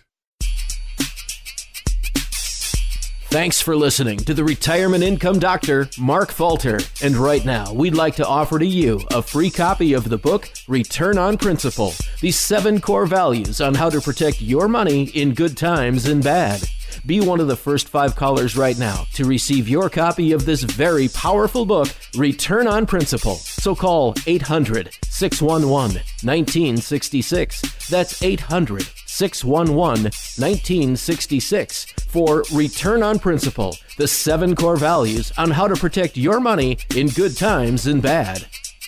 Thanks for listening to the Retirement Income Doctor, Mark Falter. And right now, we'd like to offer to you a free copy of the book, Return on Principle, the seven core values on how to protect your money in good times and bad. Be one of the first five callers right now to receive your copy of this very powerful book, Return on Principle. So call eight hundred, six one one, one nine six six. That's eight hundred, six one one, one nine six six for Return on Principle, the seven core values on how to protect your money in good times and bad.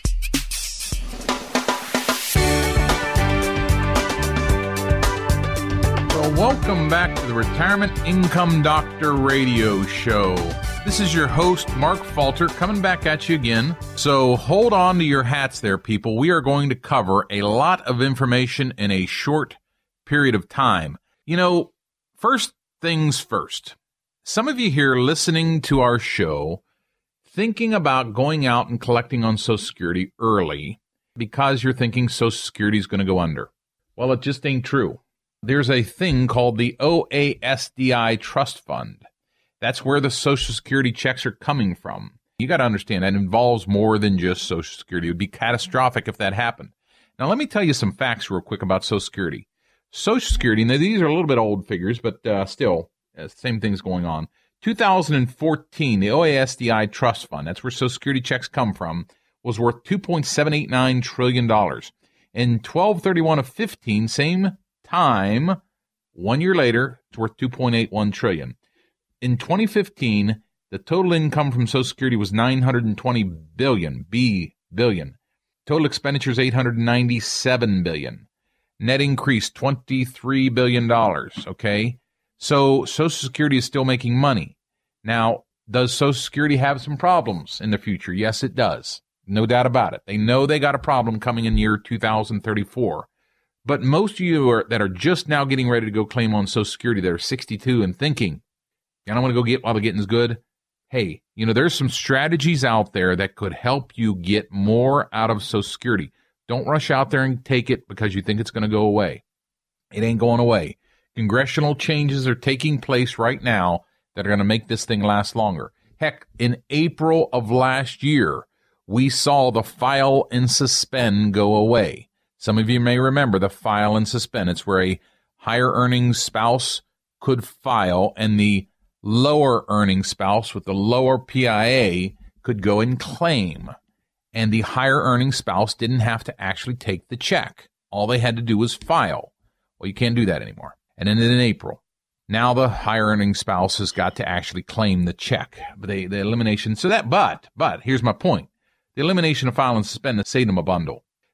Welcome back to the Retirement Income Doctor Radio Show. This is your host, Mark Falter, coming back at you again. So hold on to your hats there, people. We are going to cover a lot of information in a short period of time. You know, first things first. Some of you here listening to our show thinking about going out and collecting on Social Security early because you're thinking Social Security is going to go under. Well, it just ain't true. There's a thing called the O A S D I Trust Fund. That's where the Social Security checks are coming from. You got to understand that involves more than just Social Security. It would be catastrophic if that happened. Now, let me tell you some facts real quick about Social Security. Social Security, now these are a little bit old figures, but uh, still, uh, same thing's going on. two thousand fourteen, the O A S D I Trust Fund, that's where Social Security checks come from, was worth two point seven eight nine trillion dollars. In twelve thirty-one of fifteen, same time, one year later, it's worth two point eight one trillion dollars. In twenty fifteen, the total income from Social Security was nine hundred twenty billion dollars, B billion. Total expenditures eight hundred ninety-seven billion dollars. Net increase twenty-three billion dollars, okay? So Social Security is still making money. Now, does Social Security have some problems in the future? Yes, it does. No doubt about it. They know they got a problem coming in year two thousand thirty-four. But most of you are, that are just now getting ready to go claim on Social Security that are sixty-two and thinking, I don't want to go get while the getting's good. Hey, you know, there's some strategies out there that could help you get more out of Social Security. Don't rush out there and take it because you think it's going to go away. It ain't going away. Congressional changes are taking place right now that are going to make this thing last longer. Heck, in April of last year, we saw the file and suspend go away. Some of you may remember the file and suspend. It's where a higher earning spouse could file and the lower earning spouse with the lower P I A could go and claim. And the higher earning spouse didn't have to actually take the check. All they had to do was file. Well, you can't do that anymore. And then in April, now the higher earning spouse has got to actually claim the check. But they, the elimination, so that, but, but, here's my point. The elimination of file and suspend saved them a bundle.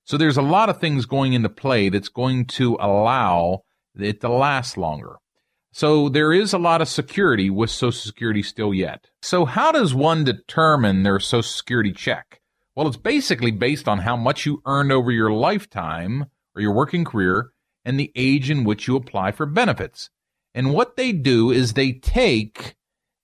So there's a lot of things going into play that's going to allow it to last longer. So there is a lot of security with Social Security still yet. So how does one determine their Social Security check? Well, it's basically based on how much you earned over your lifetime or your working career and the age in which you apply for benefits. And what they do is they take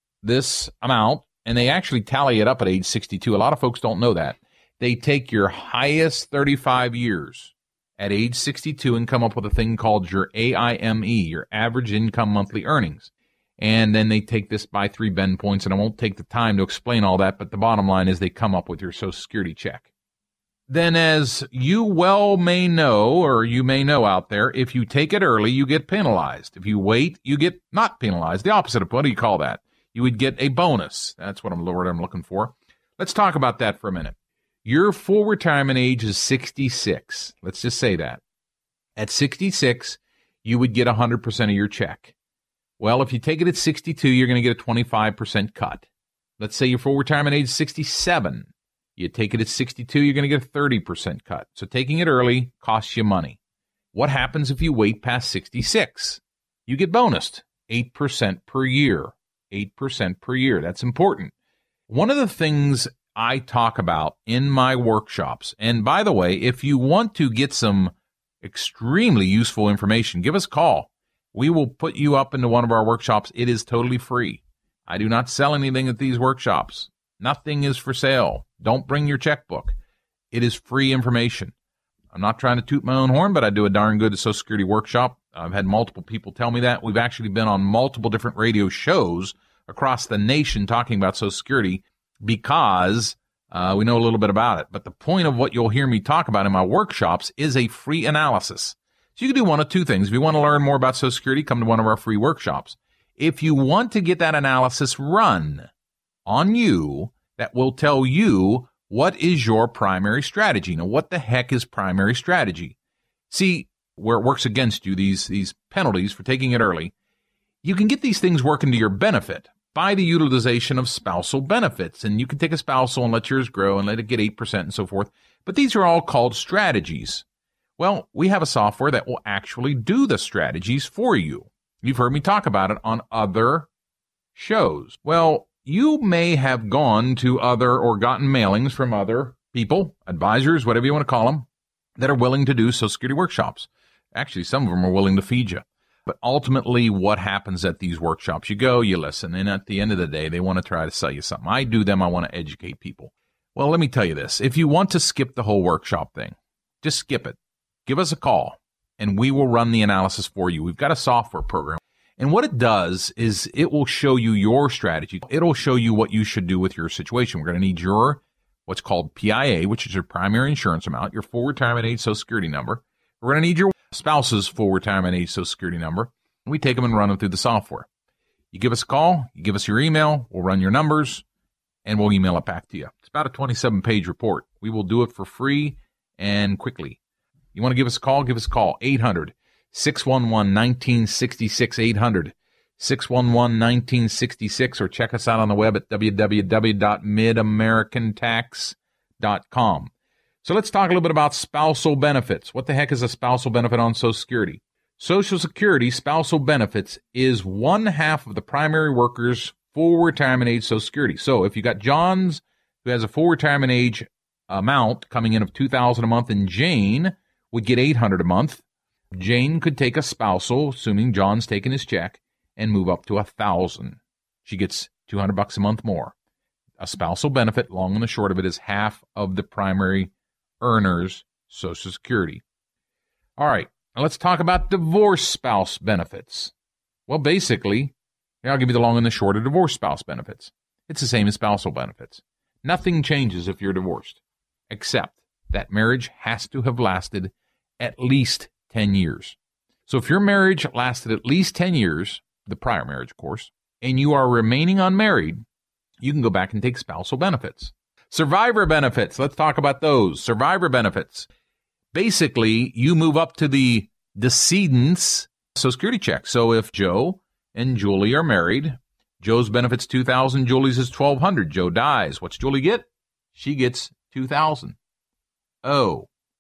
this amount and they actually tally it up at age sixty-two. A lot of folks don't know that. They take your highest thirty-five years at age sixty-two and come up with a thing called your A I M E, your average income monthly earnings. And then they take this by three bend points, and I won't take the time to explain all that, but the bottom line is they come up with your Social Security check. Then, as you well may know, or you may know out there, if you take it early, you get penalized. If you wait, you get not penalized. The opposite of, what do you call that? You would get a bonus. That's what I'm, the word I'm looking for. Let's talk about that for a minute. Your full retirement age is sixty-six. Let's just say that. At sixty-six, you would get one hundred percent of your check. Well, if you take it at sixty-two, you're going to get a twenty-five percent cut. Let's say your full retirement age is sixty-seven. You take it at sixty-two, you're going to get a thirty percent cut. So taking it early costs you money. What happens if you wait past sixty-six? You get bonused, eight percent per year. eight percent per year. That's important. One of the things I talk about in my workshops, and by the way, if you want to get some extremely useful information, give us a call. We will put you up into one of our workshops. It is totally free. I do not sell anything at these workshops. Nothing is for sale. Don't bring your checkbook. It is free information. I'm not trying to toot my own horn, but I do a darn good Social Security workshop. I've had multiple people tell me that. We've actually been on multiple different radio shows across the nation talking about Social Security because uh, we know a little bit about it. But the point of what you'll hear me talk about in my workshops is a free analysis. So you can do one of two things. If you want to learn more about Social Security, come to one of our free workshops. If you want to get that analysis run on you, that will tell you what is your primary strategy. Now, what the heck is primary strategy? See, where it works against you, these, these penalties for taking it early, you can get these things working to your benefit by the utilization of spousal benefits. And you can take a spousal and let yours grow and let it get eight percent and so forth. But these are all called strategies. Well, we have a software that will actually do the strategies for you. You've heard me talk about it on other shows. Well, you may have gone to other or gotten mailings from other people, advisors, whatever you want to call them, that are willing to do Social Security workshops. Actually, some of them are willing to feed you. But ultimately, what happens at these workshops? You go, you listen, and at the end of the day, they want to try to sell you something. I do them. I want to educate people. Well, let me tell you this. If you want to skip the whole workshop thing, just skip it. Give us a call, and we will run the analysis for you. We've got a software program. And what it does is it will show you your strategy. It'll show you what you should do with your situation. We're going to need your what's called P I A, which is your primary insurance amount, your full retirement age Social Security number. We're going to need your spouse's full retirement age Social Security number. And we take them and run them through the software. You give us a call, you give us your email, we'll run your numbers, and we'll email it back to you. It's about a twenty-seven page report. We will do it for free and quickly. You want to give us a call? Give us a call. eight hundred, six one one, one nine six six, eight hundred, six one one, one nine six six, or check us out on the web at w w w dot mid american tax dot com. So let's talk a little bit about spousal benefits. What the heck is a spousal benefit on Social Security? Social Security spousal benefits is one half of the primary worker's full retirement age Social Security. So if you got John's, who has a full retirement age amount coming in of two thousand dollars a month, and Jane would get eight hundred dollars a month, Jane could take a spousal, assuming John's taking his check, and move up to one thousand dollars. She gets two hundred bucks a month more. A spousal benefit, long and the short of it, is half of the primary earner's Social Security. All right, now let's talk about divorce spouse benefits. Well, basically, here I'll give you the long and the short of divorce spouse benefits. It's the same as spousal benefits. Nothing changes if you're divorced, except that marriage has to have lasted at least ten years. So if your marriage lasted at least ten years, the prior marriage, of course, and you are remaining unmarried, you can go back and take spousal benefits. Survivor benefits, let's talk about those. Survivor benefits. Basically, you move up to the decedent's Social Security check. So if Joe and Julie are married, Joe's benefits two thousand dollars, Julie's is twelve hundred dollars. Joe dies. What's Julie get? She gets two thousand dollars. Oh,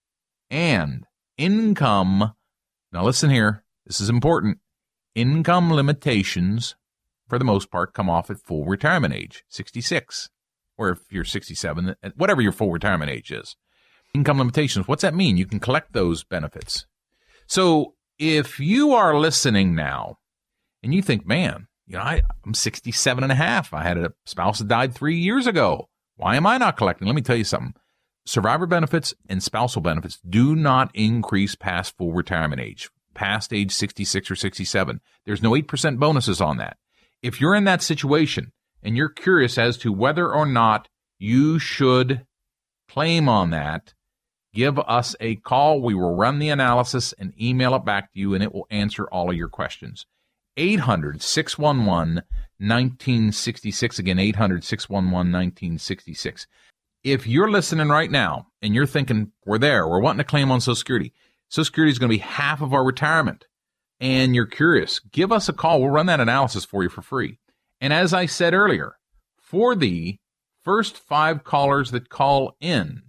and income, now listen here, this is important, income limitations, for the most part, come off at full retirement age, sixty-six, or if you're sixty-seven, whatever your full retirement age is. Income limitations, what's that mean? You can collect those benefits. So if you are listening now and you think, man, you know, I, I'm sixty-seven and a half. I had a spouse that died three years ago. Why am I not collecting? Let me tell you something. Survivor benefits and spousal benefits do not increase past full retirement age, past age sixty-six or sixty-seven. There's no eight percent bonuses on that. If you're in that situation and you're curious as to whether or not you should claim on that, give us a call. We will run the analysis and email it back to you, and it will answer all of your questions. eight hundred, six one one, one nine six six. Again, eight hundred, six one one, one nine six six. If you're listening right now and you're thinking, we're there, we're wanting to claim on Social Security, Social Security is going to be half of our retirement, and you're curious, give us a call. We'll run that analysis for you for free. And as I said earlier, for the first five callers that call in,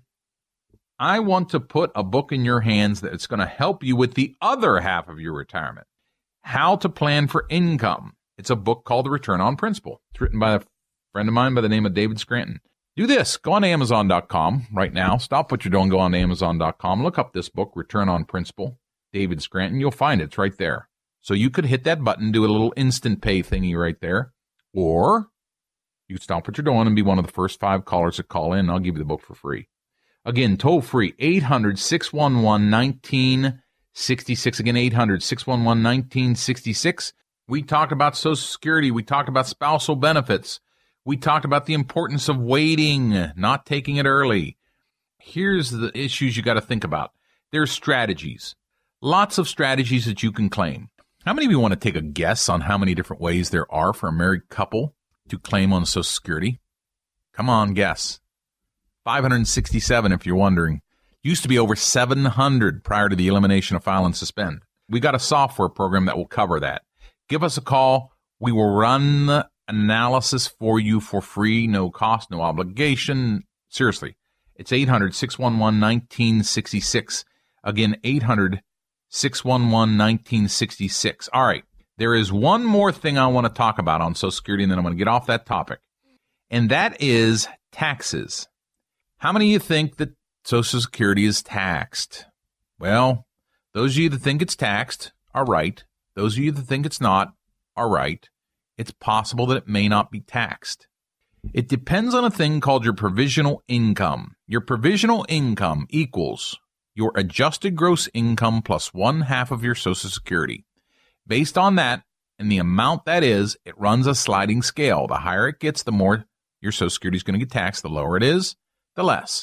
I want to put a book in your hands that's going to help you with the other half of your retirement, How to Plan for Income. It's a book called The Return on Principle. It's written by a friend of mine by the name of David Scranton. Do this. Go on Amazon dot com right now. Stop what you're doing. Go on Amazon dot com. Look up this book, Return on Principle, David Scranton. You'll find it. It's right there. So you could hit that button, do a little instant pay thingy right there, or you could stop what you're doing and be one of the first five callers that call in. I'll give you the book for free. Again, toll free, eight hundred, six one one, one nine six six. Again, eight hundred, six one one, one nine six six. We talked about Social Security. We talked about spousal benefits. We talked about the importance of waiting, not taking it early. Here's the issues you got to think about. There's strategies. Lots of strategies that you can claim. How many of you want to take a guess on how many different ways there are for a married couple to claim on Social Security? Come on, guess. five hundred sixty-seven if you're wondering. Used to be over seven hundred prior to the elimination of file and suspend. We got a software program that will cover that. Give us a call. We will run the analysis for you for free, no cost, no obligation. Seriously, it's eight hundred, six one one, one nine six six. Again, eight hundred, six one one, one nine six six. All right, there is one more thing I want to talk about on Social Security, and then I'm going to get off that topic, and that is taxes. How many of you think that Social Security is taxed? Well, those of you that think it's taxed are right. Those of you that think it's not are right. It's possible that it may not be taxed. It depends on a thing called your provisional income. Your provisional income equals your adjusted gross income plus one half of your Social Security. Based on that and the amount that is, it runs a sliding scale. The higher it gets, the more your Social Security is going to get taxed. The lower it is, the less.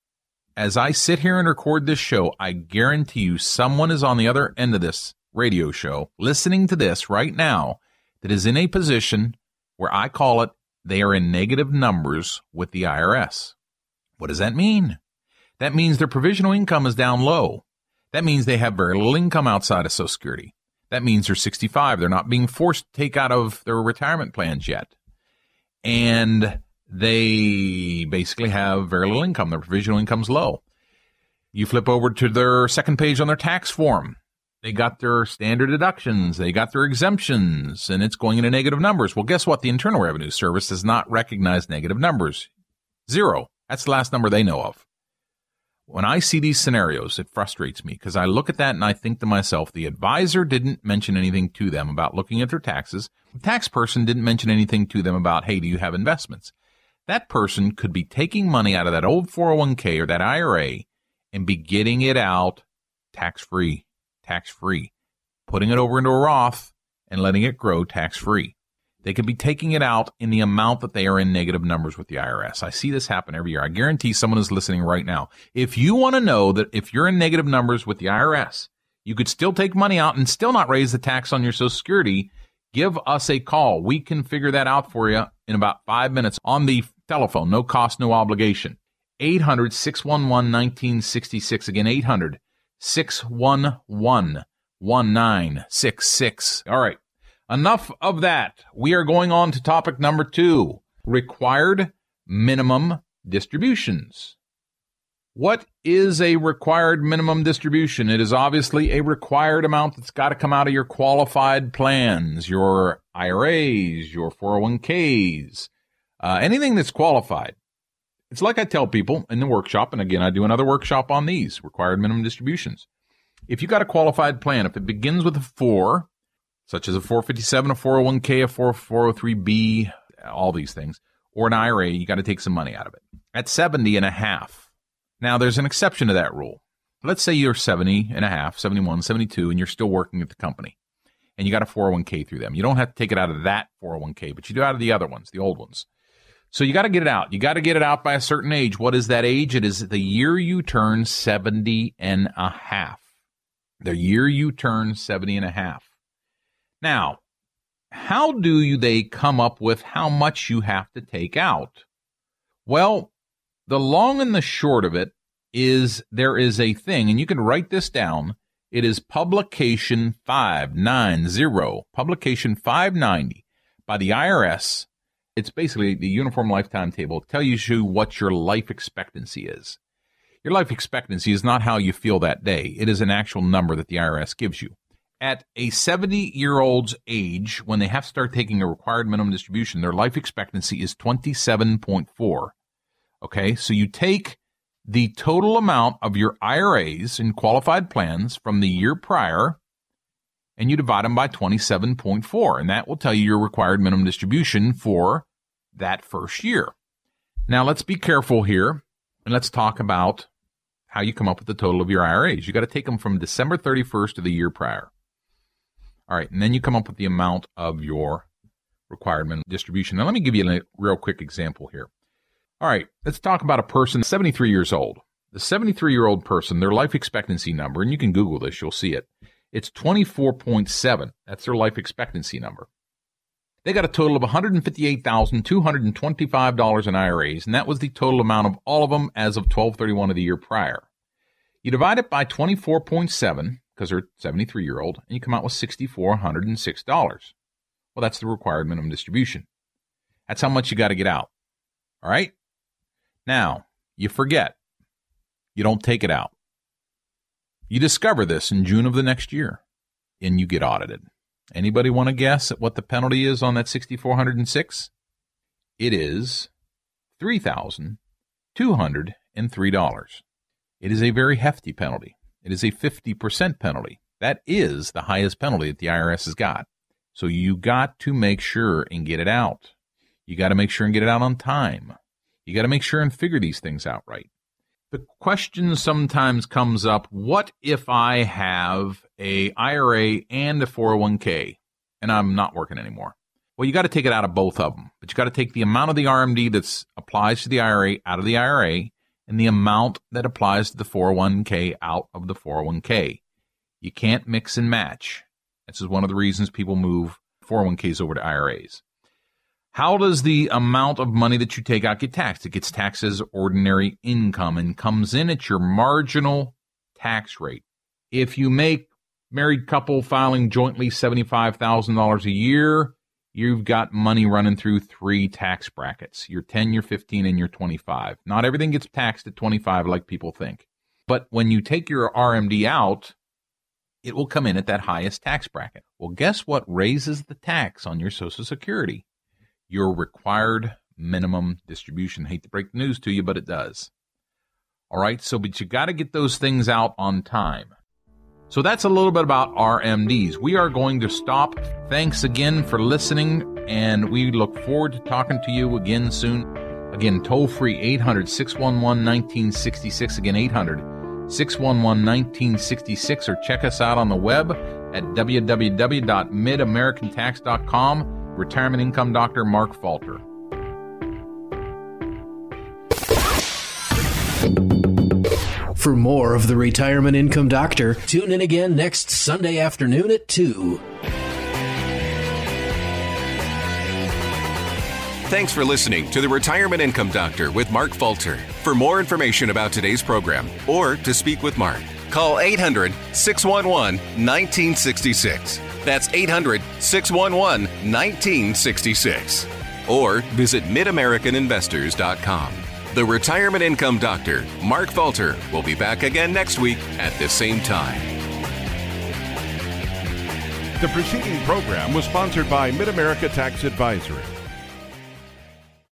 As I sit here and record this show, I guarantee you someone is on the other end of this radio show listening to this right now that is in a position where I call it they are in negative numbers with the I R S. What does that mean? That means their provisional income is down low. That means they have very little income outside of Social Security. That means they're sixty-five. They're not being forced to take out of their retirement plans yet. And they basically have very little income. Their provisional income's low. You flip over to their second page on their tax form. They got their standard deductions. They got their exemptions, and it's going into negative numbers. Well, guess what? The Internal Revenue Service does not recognize negative numbers. Zero. That's the last number they know of. When I see these scenarios, it frustrates me because I look at that and I think to myself, the advisor didn't mention anything to them about looking at their taxes. The tax person didn't mention anything to them about, hey, do you have investments? That person could be taking money out of that old four oh one k or that I R A and be getting it out tax-free. Tax-free, putting it over into a Roth and letting it grow tax-free. They could be taking it out in the amount that they are in negative numbers with the I R S. I see this happen every year. I guarantee someone is listening right now. If you want to know that if you're in negative numbers with the I R S, you could still take money out and still not raise the tax on your Social Security, give us a call. We can figure that out for you in about five minutes on the telephone. No cost, no obligation. eight hundred, six one one, one nine six six. Again, eight hundred, six one one, one nine six six. All right. Enough of that. We are going on to topic number two, required minimum distributions. What is a required minimum distribution? It is obviously a required amount that's got to come out of your qualified plans, your I R As, your four oh one k's, uh, anything that's qualified. It's like I tell people in the workshop, and again, I do another workshop on these required minimum distributions. If you got a qualified plan, if it begins with a four, such as a four fifty-seven, a four oh one k, a four oh three b, all these things, or an I R A, you got to take some money out of it. At seventy and a half. Now, there's an exception to that rule. Let's say you're seventy and a half, seventy-one, seventy-two, and you're still working at the company, and you got a four oh one k through them. You don't have to take it out of that four oh one k, but you do out of the other ones, the old ones. So you got to get it out. You got to get it out by a certain age. What is that age? It is the year you turn seventy and a half. The year you turn seventy and a half. Now, how do you, they come up with how much you have to take out? Well, the long and the short of it is there is a thing, and you can write this down. It is Publication five ninety, Publication five ninety by the I R S. It's basically the Uniform Lifetime Table. It tells you what your life expectancy is. Your life expectancy is not how you feel that day. It is an actual number that the I R S gives you. At a seventy-year-old's age, when they have to start taking a required minimum distribution, their life expectancy is twenty-seven point four. Okay, so you take the total amount of your I R As and qualified plans from the year prior, and you divide them by twenty-seven point four, and that will tell you your required minimum distribution for that first year. Now, let's be careful here, and let's talk about how you come up with the total of your I R As. You got to take them from December thirty-first of the year prior. All right, and then you come up with the amount of your required minimum distribution. Now, let me give you a real quick example here. All right, let's talk about a person seventy-three years old. The seventy-three-year-old person, their life expectancy number, and you can Google this, you'll see it. It's twenty-four point seven. That's their life expectancy number. They got a total of one hundred fifty-eight thousand two hundred twenty-five dollars in I R As, and that was the total amount of all of them as of twelve thirty-one of the year prior. You divide it by twenty-four point seven, because they're seventy-three-year-old, and you come out with six thousand four hundred six dollars. Well, that's the required minimum distribution. That's how much you got to get out. All right? Now, you forget. You don't take it out. You discover this in June of the next year, and you get audited. Anybody want to guess at what the penalty is on that six thousand four hundred six? It is three thousand two hundred three dollars. It is a very hefty penalty. It is a fifty percent penalty. That is the highest penalty that the I R S has got. So you got to make sure and get it out. You got to make sure and get it out on time. You got to make sure and figure these things out right. The question sometimes comes up, what if I have a I R A and a four oh one k and I'm not working anymore? Well, you got to take it out of both of them, but you got to take the amount of the R M D that applies to the I R A out of the I R A and the amount that applies to the four oh one k out of the four oh one k. You can't mix and match. This is one of the reasons people move four oh one k's over to I R As. How does the amount of money that you take out get taxed? It gets taxed as ordinary income and comes in at your marginal tax rate. If you make married couple filing jointly seventy-five thousand dollars a year, you've got money running through three tax brackets. Your ten, your fifteen, and your twenty-five. Not everything gets taxed at twenty-five like people think. But when you take your R M D out, it will come in at that highest tax bracket. Well, guess what raises the tax on your Social Security? Your required minimum distribution. Hate to break the news to you, but it does. All right, so but you got to get those things out on time. So that's a little bit about R M Ds. We are going to stop. Thanks again for listening, and we look forward to talking to you again soon. Again, toll free eight hundred, six one one, one nine six six. Again, eight hundred, six one one, one nine six six, or check us out on the web at w w w dot mid american tax dot com. Retirement Income Doctor Mark Falter. For more of the Retirement Income Doctor, tune in again next Sunday afternoon at two. Thanks for listening to the Retirement Income Doctor with Mark Falter. For more information about today's program or to speak with Mark, call eight hundred, six one one, one nine six six. That's eight hundred, six one one, one nine six six. Or visit mid american investors dot com. The Retirement Income Doctor, Mark Falter, will be back again next week at the same time. The preceding program was sponsored by Mid-America Tax Advisory.